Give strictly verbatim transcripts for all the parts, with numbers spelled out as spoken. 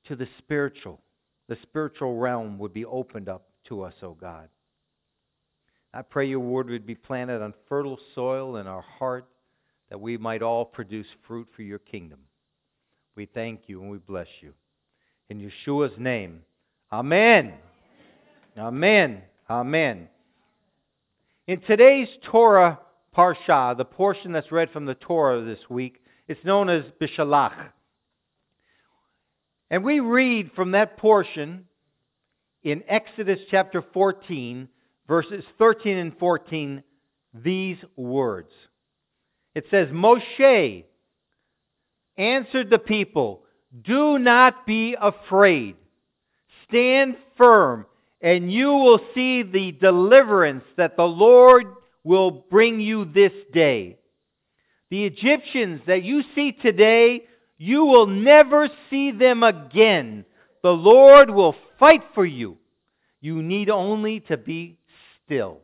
to the spiritual. The spiritual realm would be opened up to us, oh God. I pray your word would be planted on fertile soil in our heart, that we might all produce fruit for your kingdom. We thank you and we bless you. In Yeshua's name, amen. Amen. Amen. In today's Torah Parsha, the portion that's read from the Torah this week, it's known as Bishalach. And we read from that portion in Exodus chapter fourteen, verses thirteen and fourteen, these words. It says, Moshe answered the people, "Do not be afraid. Stand firm, and you will see the deliverance that the Lord will bring you this day. The Egyptians that you see today, you will never see them again. The Lord will fight for you. You need only to be still."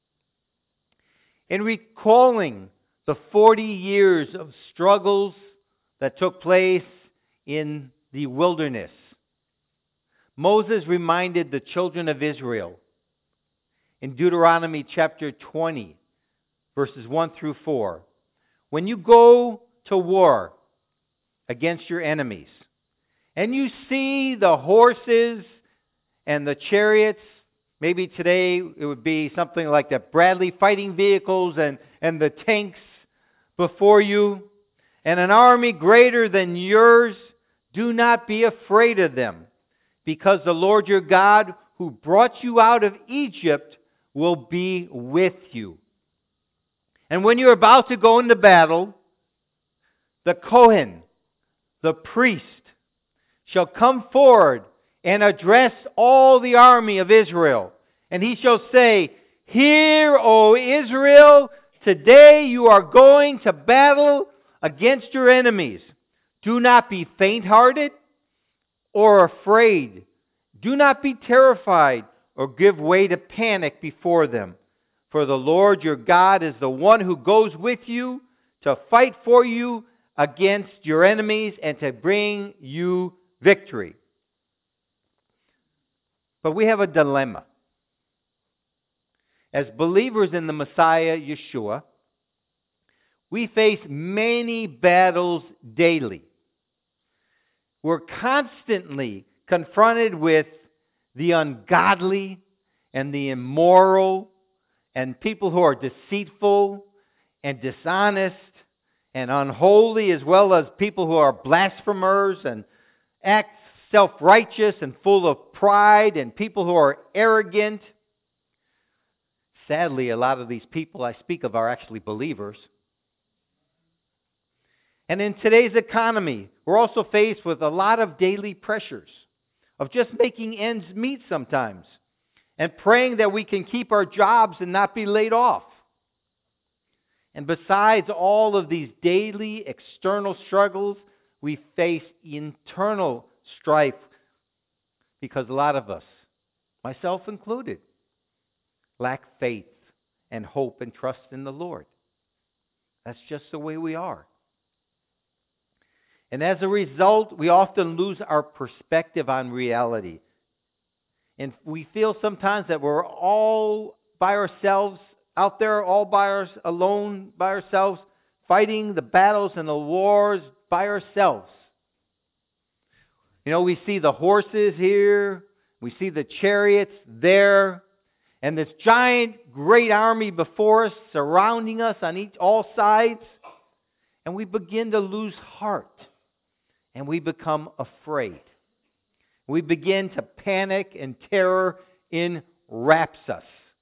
In recalling the forty years of struggles that took place in the wilderness, Moses reminded the children of Israel in Deuteronomy chapter twenty, verses one through four, when you go to war against your enemies, and you see the horses and the chariots, maybe today it would be something like the Bradley fighting vehicles and, and the tanks before you, and an army greater than yours, do not be afraid of them, because the Lord your God, who brought you out of Egypt, will be with you. And when you're about to go into battle, the Kohen, the priest, shall come forward and address all the army of Israel. And he shall say, "Hear, O Israel, today you are going to battle against your enemies. Do not be faint-hearted or afraid. Do not be terrified or give way to panic before them. For the Lord your God is the one who goes with you to fight for you against your enemies and to bring you victory." But we have a dilemma. As believers in the Messiah, Yeshua, we face many battles daily. We're constantly confronted with the ungodly and the immoral and people who are deceitful and dishonest and unholy, as well as people who are blasphemers and act self-righteous and full of pride, and people who are arrogant. Sadly, a lot of these people I speak of are actually believers. And in today's economy, we're also faced with a lot of daily pressures of just making ends meet sometimes and praying that we can keep our jobs and not be laid off. And besides all of these daily external struggles, we face internal strife because a lot of us, myself included, lack faith and hope and trust in the Lord. That's just the way we are. And as a result, we often lose our perspective on reality. And we feel sometimes that we're all by ourselves, out there all by our, alone by ourselves, fighting the battles and the wars by ourselves. You know, we see the horses here, we see the chariots there, and this giant, great army before us, surrounding us on each, all sides, and we begin to lose heart, and we become afraid. We begin to panic, and terror enwraps us.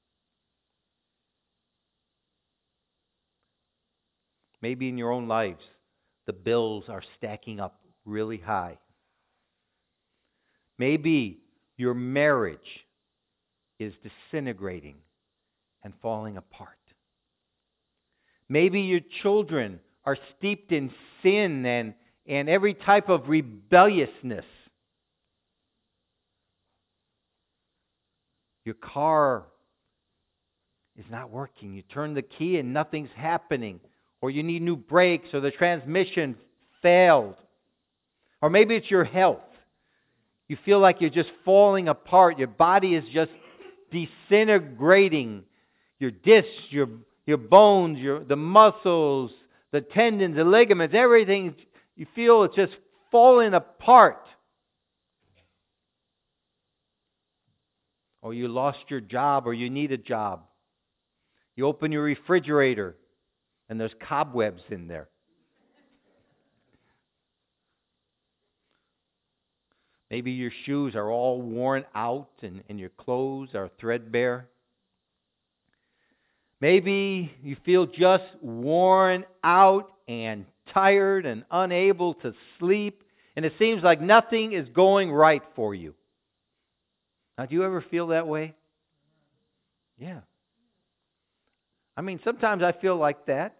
Maybe in your own lives, the bills are stacking up really high. Maybe your marriage is disintegrating and falling apart. Maybe your children are steeped in sin and, and every type of rebelliousness. Your car is not working. You turn the key and nothing's happening. Or you need new brakes, or the transmission failed. Or maybe it's your health. You feel like you're just falling apart. Your body is just disintegrating. Your discs, your your bones, your the muscles, the tendons, the ligaments, everything, you feel it's just falling apart. Or you lost your job, or you need a job. You open your refrigerator and there's cobwebs in there. Maybe your shoes are all worn out and, and your clothes are threadbare. Maybe you feel just worn out and tired and unable to sleep, and it seems like nothing is going right for you. Now, do you ever feel that way? Yeah. I mean, sometimes I feel like that.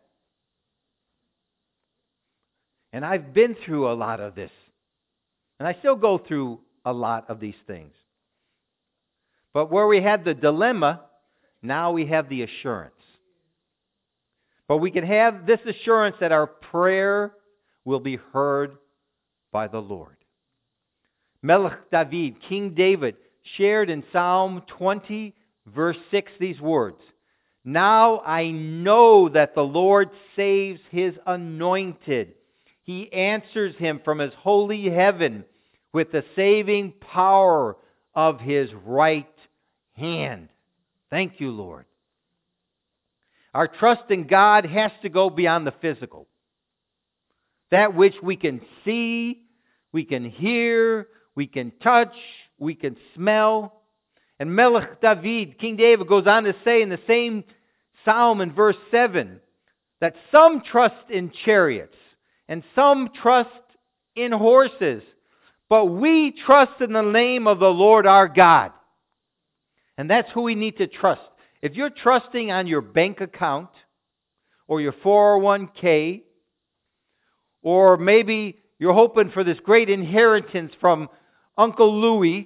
And I've been through a lot of this. And I still go through a lot of these things. But where we had the dilemma, now we have the assurance. But we can have this assurance that our prayer will be heard by the Lord. Melech David, King David, shared in Psalm twenty, verse six, these words. Now I know that the Lord saves His anointed. He answers him from His holy heaven with the saving power of His right hand. Thank you, Lord. Our trust in God has to go beyond the physical. That which we can see, we can hear, we can touch, we can smell. And Melech David, King David, goes on to say in the same psalm in verse seven that some trust in chariots and some trust in horses, but we trust in the name of the Lord our God. And that's who we need to trust. If you're trusting on your bank account or your four oh one k, or maybe you're hoping for this great inheritance from Uncle Louie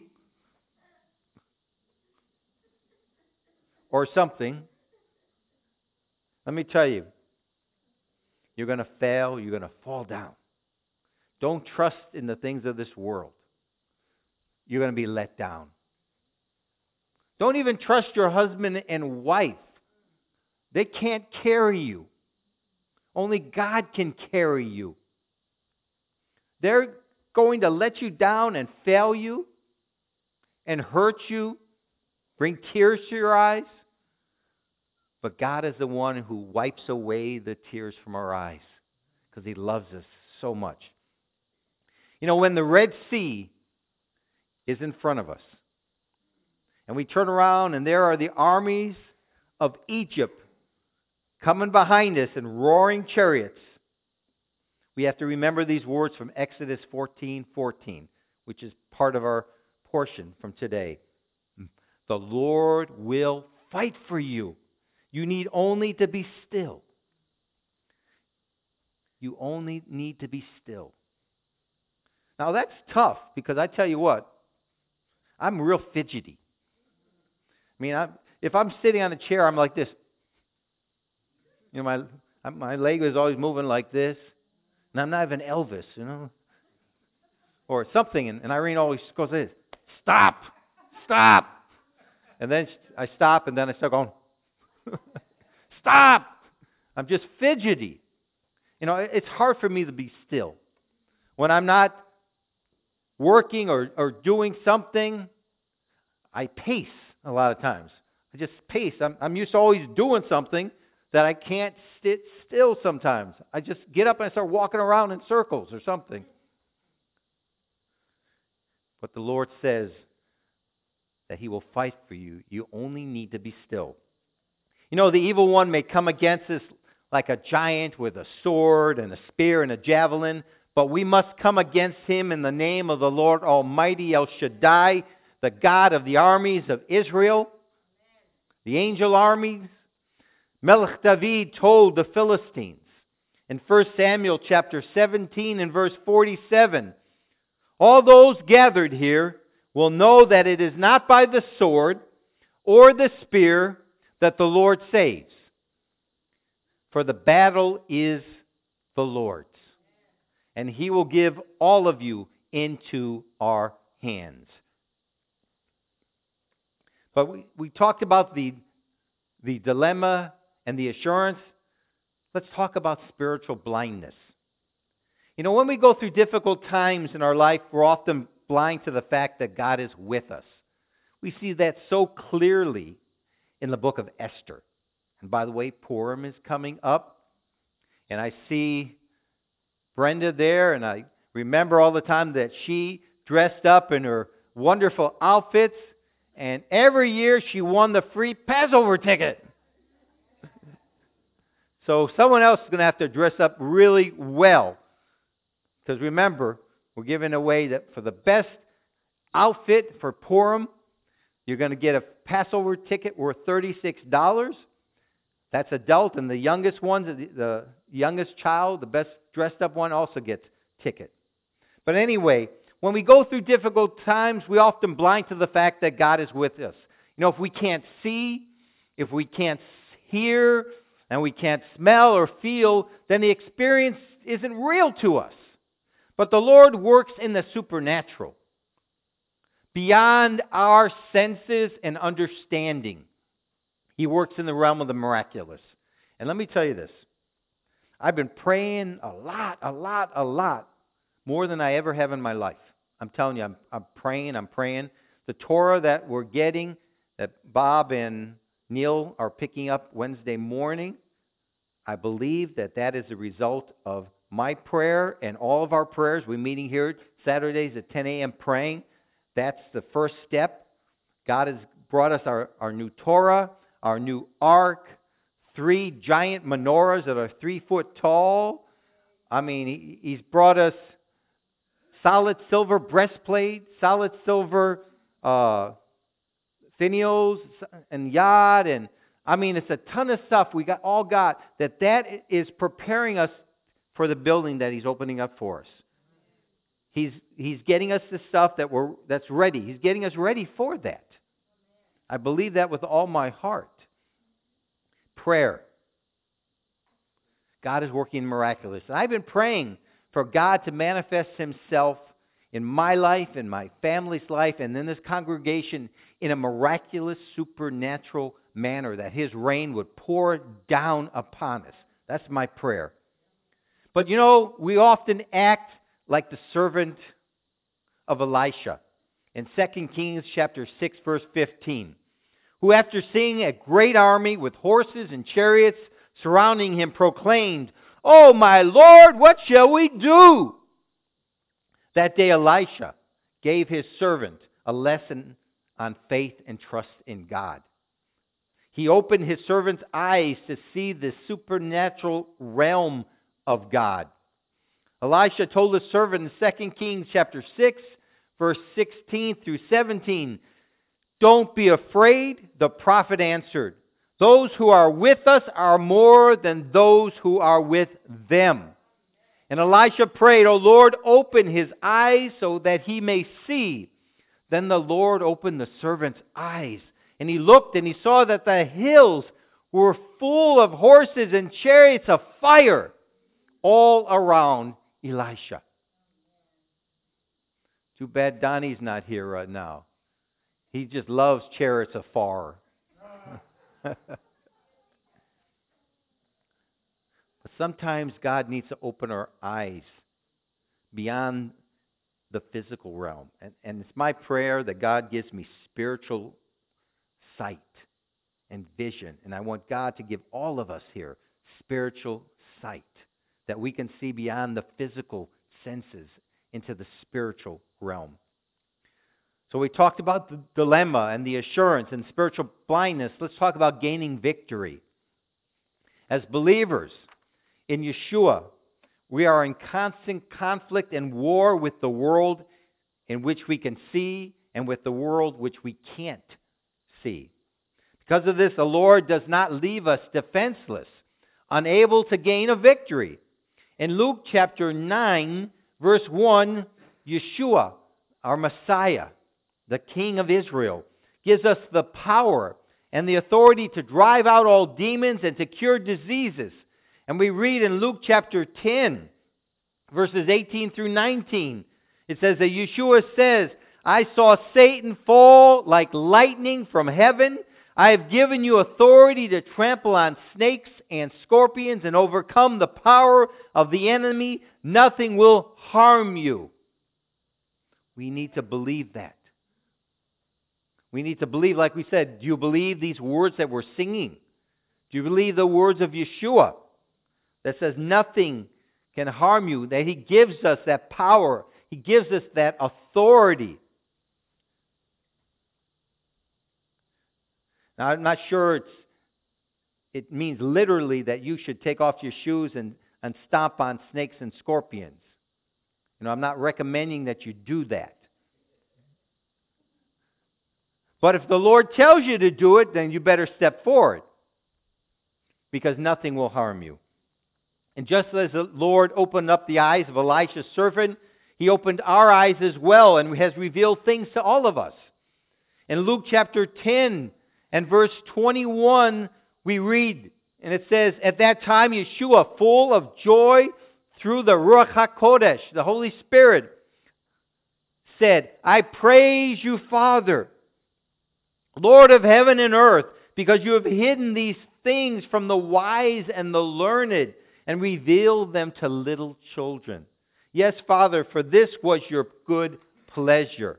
or something, let me tell you, you're going to fail, you're going to fall down. Don't trust in the things of this world. You're going to be let down. Don't even trust your husband and wife. They can't carry you. Only God can carry you. They're going to let you down and fail you and hurt you, bring tears to your eyes. But God is the one who wipes away the tears from our eyes because He loves us so much. You know, when the Red Sea is in front of us, and we turn around and there are the armies of Egypt coming behind us in roaring chariots, we have to remember these words from Exodus fourteen fourteen, which is part of our portion from today. The Lord will fight for you. You need only to be still. You only need to be still. Now that's tough because I tell you what, I'm real fidgety. I mean, I, if I'm sitting on a chair, I'm like this. You know, my my leg is always moving like this. And I'm not even Elvis, you know. Or something. And, and Irene always goes like this. Stop! Stop! And then I stop and then I start going, stop! I'm just fidgety. You know, it's hard for me to be still. When I'm not working or, or doing something, I pace a lot of times. I just pace. I'm, I'm used to always doing something that I can't sit still sometimes. I just get up and I start walking around in circles or something. But the Lord says that He will fight for you. You only need to be still. You know, the evil one may come against us like a giant with a sword and a spear and a javelin, but we must come against him in the name of the Lord Almighty, El Shaddai, the God of the armies of Israel, the angel armies. Melech David told the Philistines in First Samuel chapter seventeen and verse forty-seven, all those gathered here will know that it is not by the sword or the spear that the Lord saves, for the battle is the Lord's, and He will give all of you into our hands. But we, we talked about the, the dilemma and the assurance. Let's talk about spiritual blindness. You know, when we go through difficult times in our life, we're often blind to the fact that God is with us. We see that so clearly in the book of Esther. And by the way, Purim is coming up. And I see Brenda there, and I remember all the time that she dressed up in her wonderful outfits, and every year she won the free Passover ticket. So someone else is going to have to dress up really well. Because remember, we're giving away that for the best outfit for Purim, you're going to get a Passover ticket worth thirty-six dollars. That's adult, and the youngest one, the, the youngest child, the best dressed up one, also gets ticket. But anyway, when we go through difficult times, we often blind to the fact that God is with us. You know, if we can't see, if we can't hear, and we can't smell or feel, then the experience isn't real to us. But the Lord works in the supernatural, beyond our senses and understanding. He works in the realm of the miraculous. And let me tell you this. I've been praying a lot, a lot, a lot, more than I ever have in my life. I'm telling you, I'm, I'm praying, I'm praying. The Torah that we're getting, that Bob and Neil are picking up Wednesday morning, I believe that that is a result of my prayer and all of our prayers. We're meeting here Saturdays at ten a.m. praying. That's the first step. God has brought us our, our new Torah, our new ark, three giant menorahs that are three foot tall. I mean, he, He's brought us solid silver breastplate, solid silver uh, finials and yod, and I mean, it's a ton of stuff we got all got that that is preparing us for the building that He's opening up for us. He's He's getting us the stuff that we're that's ready. He's getting us ready for that. I believe that with all my heart. Prayer. God is working miraculous. And I've been praying for God to manifest Himself in my life, in my family's life, and in this congregation in a miraculous, supernatural manner, that His rain would pour down upon us. That's my prayer. But you know, we often act like the servant of Elisha in Second Kings chapter six, verse fifteen, who after seeing a great army with horses and chariots surrounding him proclaimed, "Oh, my Lord, what shall we do?" That day Elisha gave his servant a lesson on faith and trust in God. He opened his servant's eyes to see the supernatural realm of God. Elisha told his servant in Second Kings chapter six, verse sixteen through seventeen, "Don't be afraid," the prophet answered. "Those who are with us are more than those who are with them." And Elisha prayed, "O Lord, open his eyes so that he may see." Then the Lord opened the servant's eyes, and he looked and he saw that the hills were full of horses and chariots of fire all around Elisha. Too bad Donnie's not here right now. He just loves chariots of fire. But sometimes God needs to open our eyes beyond the physical realm. And, and it's my prayer that God gives me spiritual sight and vision. And I want God to give all of us here spiritual sight, that we can see beyond the physical senses into the spiritual realm. So we talked about the dilemma and the assurance and spiritual blindness. Let's talk about gaining victory. As believers in Yeshua, we are in constant conflict and war with the world in which we can see and with the world which we can't see. Because of this, the Lord does not leave us defenseless, unable to gain a victory. In Luke chapter nine, verse one, Yeshua, our Messiah, the King of Israel, gives us the power and the authority to drive out all demons and to cure diseases. And we read in Luke chapter ten, verses eighteen through nineteen, it says that Yeshua says, I saw Satan fall like lightning from heaven. I have given you authority to trample on snakes and scorpions and overcome the power of the enemy. Nothing will harm you. We need to believe that. We need to believe, like we said, do you believe these words that we're singing? Do you believe the words of Yeshua that says nothing can harm you, that He gives us that power, He gives us that authority? Now, I'm not sure it's, it means literally that you should take off your shoes and, and stomp on snakes and scorpions. You know, I'm not recommending that you do that. But if the Lord tells you to do it, then you better step forward, because nothing will harm you. And just as the Lord opened up the eyes of Elisha's servant, He opened our eyes as well and has revealed things to all of us. In Luke chapter ten and verse twenty-one, we read, and it says, at that time Yeshua, full of joy through the Ruach HaKodesh, the Holy Spirit, said, I praise you, Father, Lord of heaven and earth, because you have hidden these things from the wise and the learned and revealed them to little children. Yes, Father, for this was your good pleasure.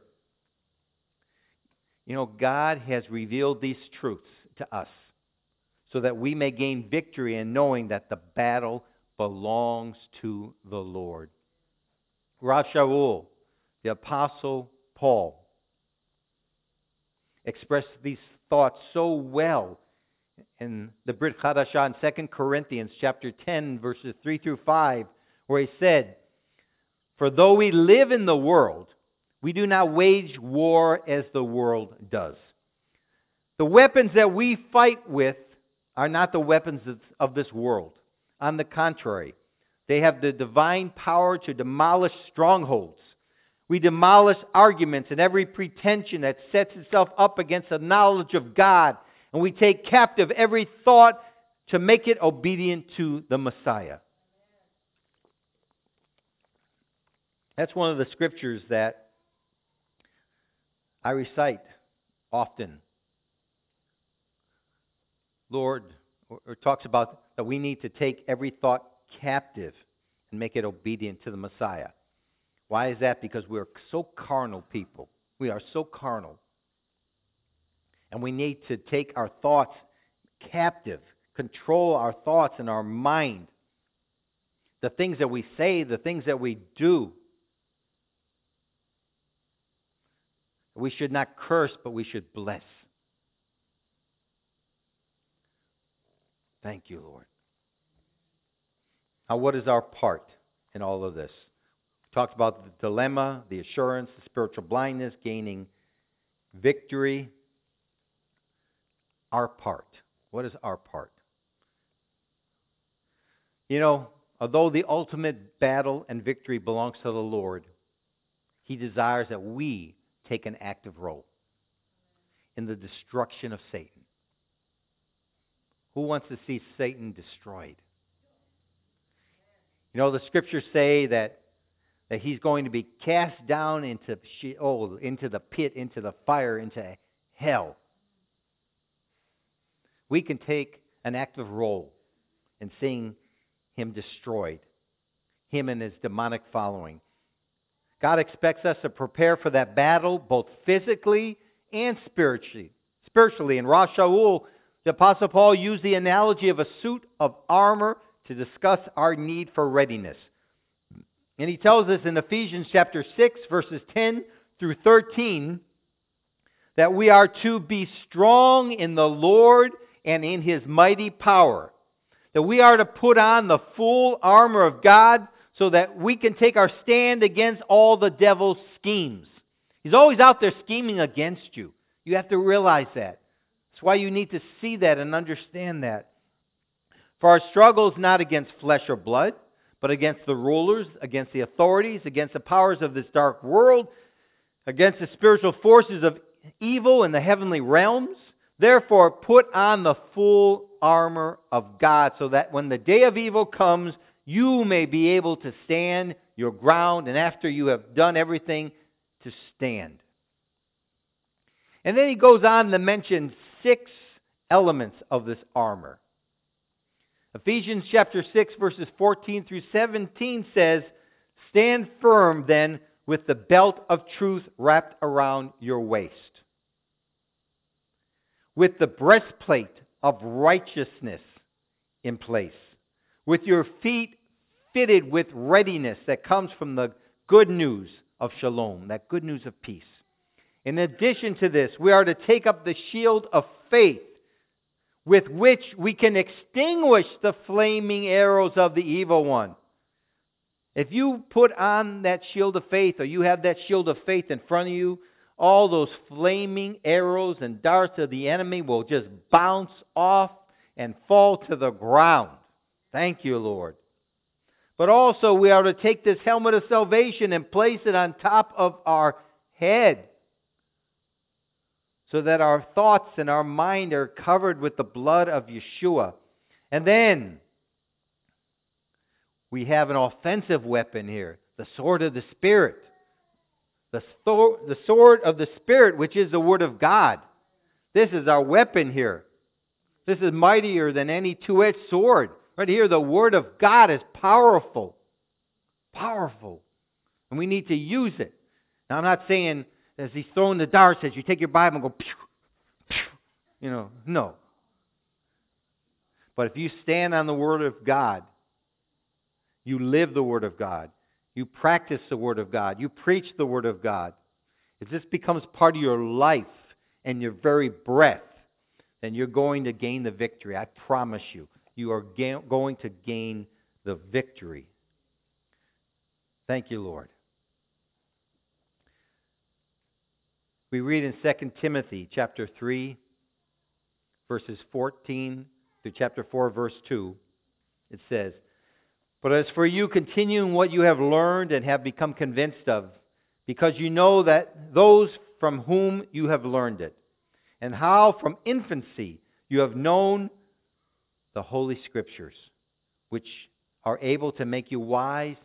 You know, God has revealed these truths to us so that we may gain victory in knowing that the battle belongs to the Lord. Rav Shaul, the Apostle Paul, expressed these thoughts so well in the Brit Chadashah in Second Corinthians chapter ten, verses three through five, where he said, for though we live in the world, we do not wage war as the world does. The weapons that we fight with are not the weapons of this world. On the contrary, they have the divine power to demolish strongholds. We demolish arguments and every pretension that sets itself up against the knowledge of God. And we take captive every thought to make it obedient to the Messiah. That's one of the scriptures that I recite often. Lord, or talks about that we need to take every thought captive and make it obedient to the Messiah. Why is that? Because we're so carnal people. We are so carnal. And we need to take our thoughts captive, control our thoughts and our mind. The things that we say, the things that we do. We should not curse, but we should bless. Thank you, Lord. Now, what is our part in all of this? We talked about the dilemma, the assurance, the spiritual blindness, gaining victory. Our part. What is our part? You know, although the ultimate battle and victory belongs to the Lord, He desires that we take an active role in the destruction of Satan. Who wants to see Satan destroyed? You know, the scriptures say that, that he's going to be cast down into Sheol, into the pit, into the fire, into hell. We can take an active role in seeing him destroyed, him and his demonic following. God expects us to prepare for that battle, both physically and spiritually. Spiritually, in Rav Shaul, the Apostle Paul used the analogy of a suit of armor to discuss our need for readiness. And he tells us in Ephesians chapter six, verses ten through thirteen, that we are to be strong in the Lord and in His mighty power. That we are to put on the full armor of God so that we can take our stand against all the devil's schemes. He's always out there scheming against you. You have to realize that. That's why you need to see that and understand that. For our struggle is not against flesh or blood, but against the rulers, against the authorities, against the powers of this dark world, against the spiritual forces of evil in the heavenly realms. Therefore, put on the full armor of God so that when the day of evil comes, you may be able to stand your ground, and after you have done everything, to stand. And then he goes on to mention six elements of this armor. Ephesians chapter six, verses fourteen through seventeen says, "Stand firm then with the belt of truth wrapped around your waist, with the breastplate of righteousness in place, with your feet fitted with readiness that comes from the good news of shalom," that good news of peace. In addition to this, we are to take up the shield of faith, with which we can extinguish the flaming arrows of the evil one. If you put on that shield of faith, or you have that shield of faith in front of you, all those flaming arrows and darts of the enemy will just bounce off and fall to the ground. Thank you, Lord. But also we are to take this helmet of salvation and place it on top of our head, so that our thoughts and our mind are covered with the blood of Yeshua. And then we have an offensive weapon here, the sword of the Spirit. The, sto- the sword of the Spirit, which is the Word of God. This is our weapon here. This is mightier than any two-edged sword. Right here, the Word of God is powerful. Powerful. And we need to use it. Now, I'm not saying, as he's throwing the darts, as you take your Bible and go, pew, pew, you know, no. But if you stand on the Word of God, you live the Word of God, you practice the Word of God, you preach the Word of God, if this becomes part of your life and your very breath, then you're going to gain the victory. I promise you. You are ga- going to gain the victory. Thank you, Lord. We read in Second Timothy chapter three, verses fourteen through chapter four, verse two. It says, "But as for you, continue in what you have learned and have become convinced of, because you know that those from whom you have learned it, and how from infancy you have known the Holy Scriptures, which are able to make you wise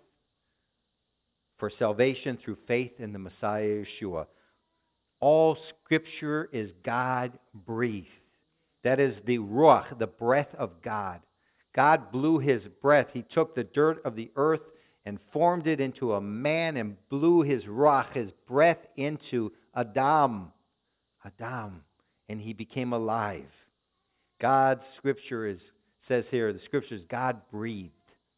for salvation through faith in the Messiah Yeshua." All Scripture is God-breathed. That is the Ruach, the breath of God. God blew His breath. He took the dirt of the earth and formed it into a man and blew His Ruach, His breath, into Adam. Adam. And he became alive. God's Scripture is, says here, the Scripture is God-breathed.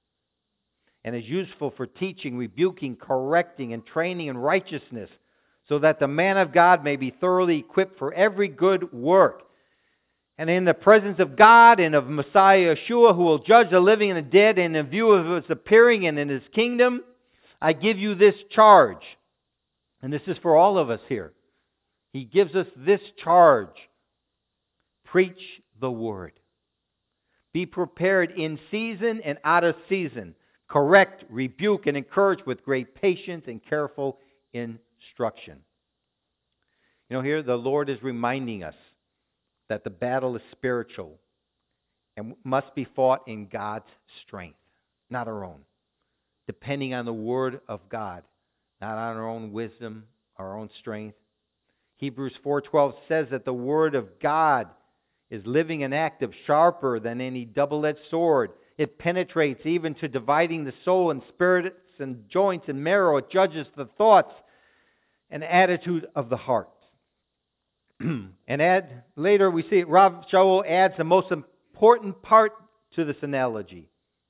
And is useful for teaching, rebuking, correcting, and training in righteousness, so that the man of God may be thoroughly equipped for every good work. And in the presence of God and of Messiah Yeshua, who will judge the living and the dead, and in view of His appearing and in His kingdom, I give you this charge. And this is for all of us here. He gives us this charge. Preach the Word. Be prepared in season and out of season. Correct, rebuke, and encourage with great patience and careful instruction. You know, here the Lord is reminding us that the battle is spiritual and must be fought in God's strength, not our own. Depending on the Word of God, not on our own wisdom, our own strength. Hebrews four twelve says that the Word of God is living and active, sharper than any double-edged sword. It penetrates even to dividing the soul and spirits and joints and marrow. It judges the thoughts and attitude of the heart. And add, later we see Rav Shaul adds the most important part to this analogy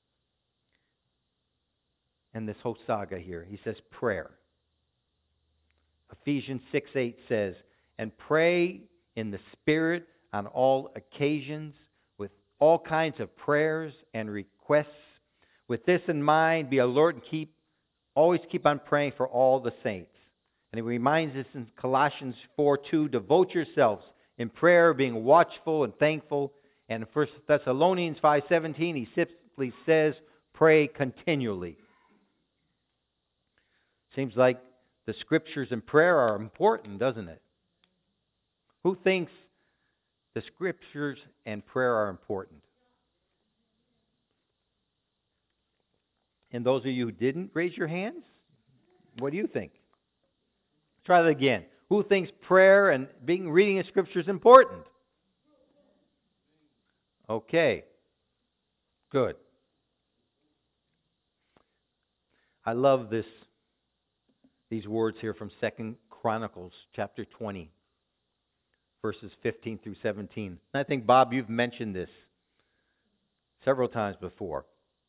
and this whole saga here. He says prayer. Ephesians six eight says, "And pray in the Spirit on all occasions with all kinds of prayers and requests. With this in mind, be alert and keep always keep on praying for all the saints." And he reminds us in Colossians four two, "Devote yourselves in prayer, being watchful and thankful." And in First Thessalonians five seventeen, he simply says, "Pray continually." Seems like the Scriptures and prayer are important, doesn't it? Who thinks the Scriptures and prayer are important? And those of you who didn't raise your hands, what do you think? Try that again. Who thinks prayer and being reading the Scripture is important? Okay. Good. I love this, these words here from Second Chronicles chapter twenty, verses fifteen through seventeen. And I think, Bob, you've mentioned this several times before.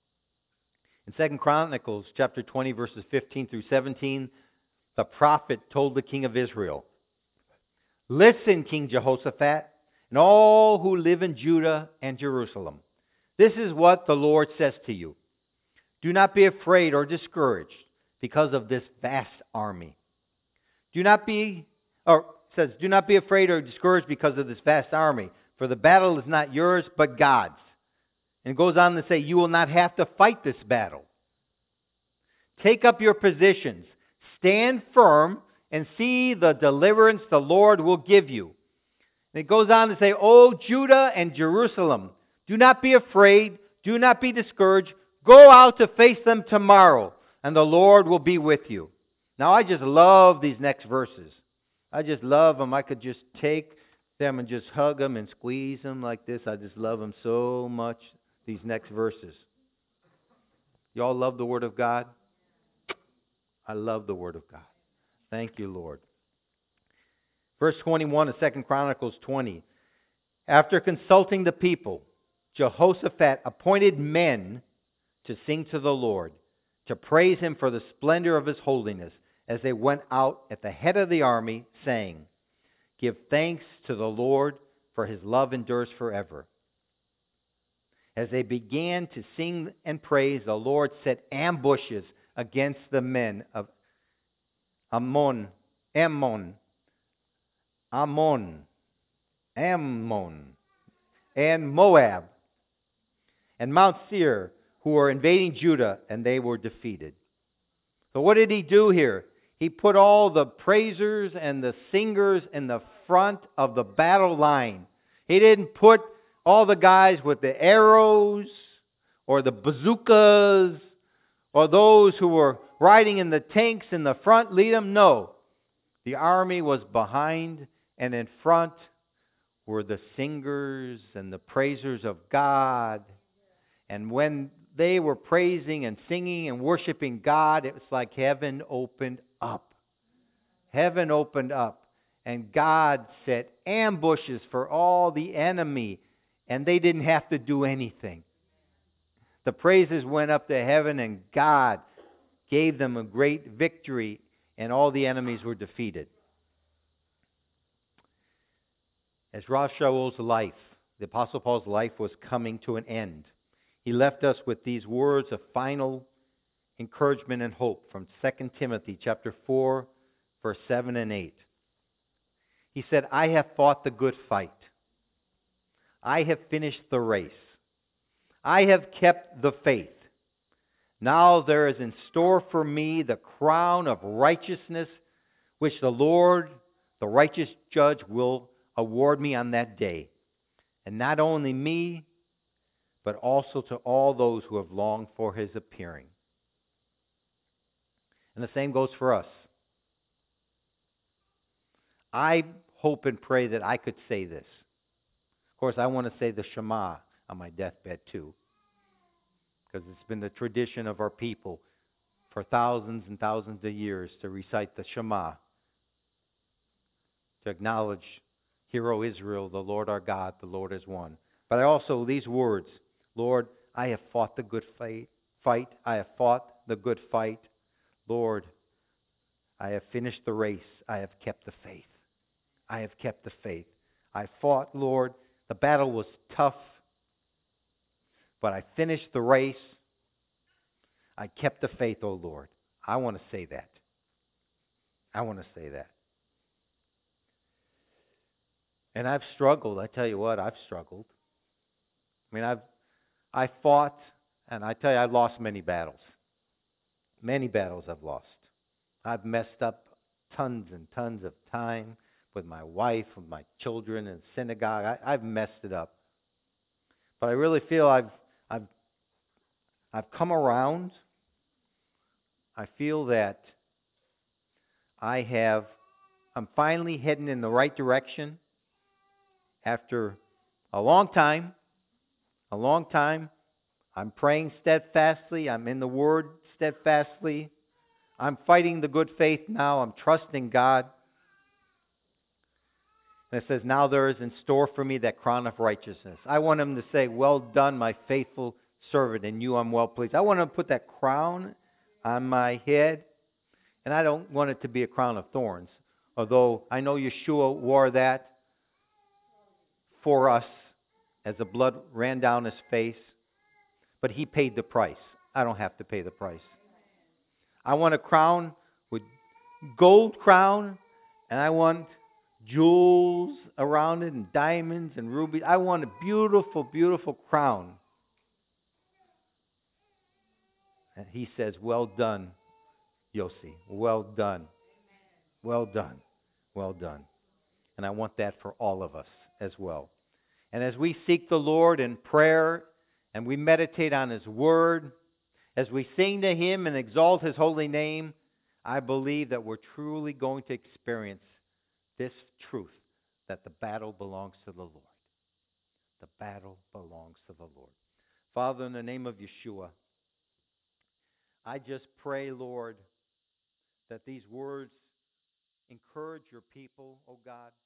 In Second Chronicles chapter twenty, verses fifteen through seventeen, the prophet told the king of Israel, "Listen, King Jehoshaphat, and all who live in Judah and Jerusalem. This is what the Lord says to you. Do not be afraid or discouraged because of this vast army. Do not be, or it says, do not be afraid or discouraged because of this vast army, for the battle is not yours, but God's." And it goes on to say, you will not have to fight this battle. Take up your positions, stand firm, and see the deliverance the Lord will give you. And it goes on to say, O Judah and Jerusalem, do not be afraid, do not be discouraged. Go out to face them tomorrow, and the Lord will be with you. Now, I just love these next verses. I just love them. I could just take them and just hug them and squeeze them like this. I just love them so much, these next verses. Y'all love the Word of God? I love the Word of God. Thank you, Lord. Verse twenty-one of Second Chronicles twenty. After consulting the people, Jehoshaphat appointed men to sing to the Lord, to praise Him for the splendor of His holiness, as they went out at the head of the army, saying, "Give thanks to the Lord, for His love endures forever." As they began to sing and praise, the Lord set ambushes against the men of Ammon, Ammon, Ammon, Ammon, and Moab, and Mount Seir, who were invading Judah, and they were defeated. So what did he do here? He put all the praisers and the singers in the front of the battle line. He didn't put all the guys with the arrows or the bazookas or those who were riding in the tanks in the front lead them. No. The army was behind, and in front were the singers and the praisers of God. And when they were praising and singing and worshiping God, it was like heaven opened up. Heaven opened up, and God set ambushes for all the enemy, and they didn't have to do anything. The praises went up to heaven, and God gave them a great victory, and all the enemies were defeated. As Rav Shaul's life, the Apostle Paul's life, was coming to an end, he left us with these words of final encouragement and hope from Second Timothy chapter four, verse seven and eight. He said, "I have fought the good fight. I have finished the race. I have kept the faith. Now there is in store for me the crown of righteousness, which the Lord, the righteous judge, will award me on that day. And not only me, but also to all those who have longed for His appearing." And the same goes for us. I hope and pray that I could say this. Of course, I want to say the Shema on my deathbed too, because it's been the tradition of our people for thousands and thousands of years to recite the Shema, to acknowledge, "Hear, O Israel, the Lord our God, the Lord is one." But I also, these words, "Lord, I have fought the good fight. Fight. I have fought the good fight. Lord, I have finished the race. I have kept the faith. I have kept the faith. I fought, Lord. The battle was tough, but I finished the race. I kept the faith, O Lord." I want to say that. I want to say that. And I've struggled. I tell you what, I've struggled. I mean, I've I fought, and I tell you, I've lost many battles. Many battles I've lost. I've messed up tons and tons of time with my wife, with my children in synagogue. I, I've messed it up. But I really feel I've I've I've come around. I feel that I have I'm finally heading in the right direction after a long time. A long time. I'm praying steadfastly. I'm in the Word steadfastly. I'm fighting the good faith now. I'm trusting God. And it says, now there is in store for me that crown of righteousness. I want him to say, well done, my faithful servant. In you I'm well pleased. I want him to put that crown on my head. And I don't want it to be a crown of thorns. Although I know Yeshua wore that for us as the blood ran down his face. But he paid the price. I don't have to pay the price. I want a crown with gold crown, and I want jewels around it and diamonds and rubies. I want a beautiful, beautiful crown. And he says, well done, Yossi. Well done. Well done. Well done. And I want that for all of us as well. And as we seek the Lord in prayer and we meditate on his word, as we sing to him and exalt his holy name, I believe that we're truly going to experience this truth, that the battle belongs to the Lord. The battle belongs to the Lord. Father, in the name of Yeshua, I just pray, Lord, that these words encourage your people, oh God.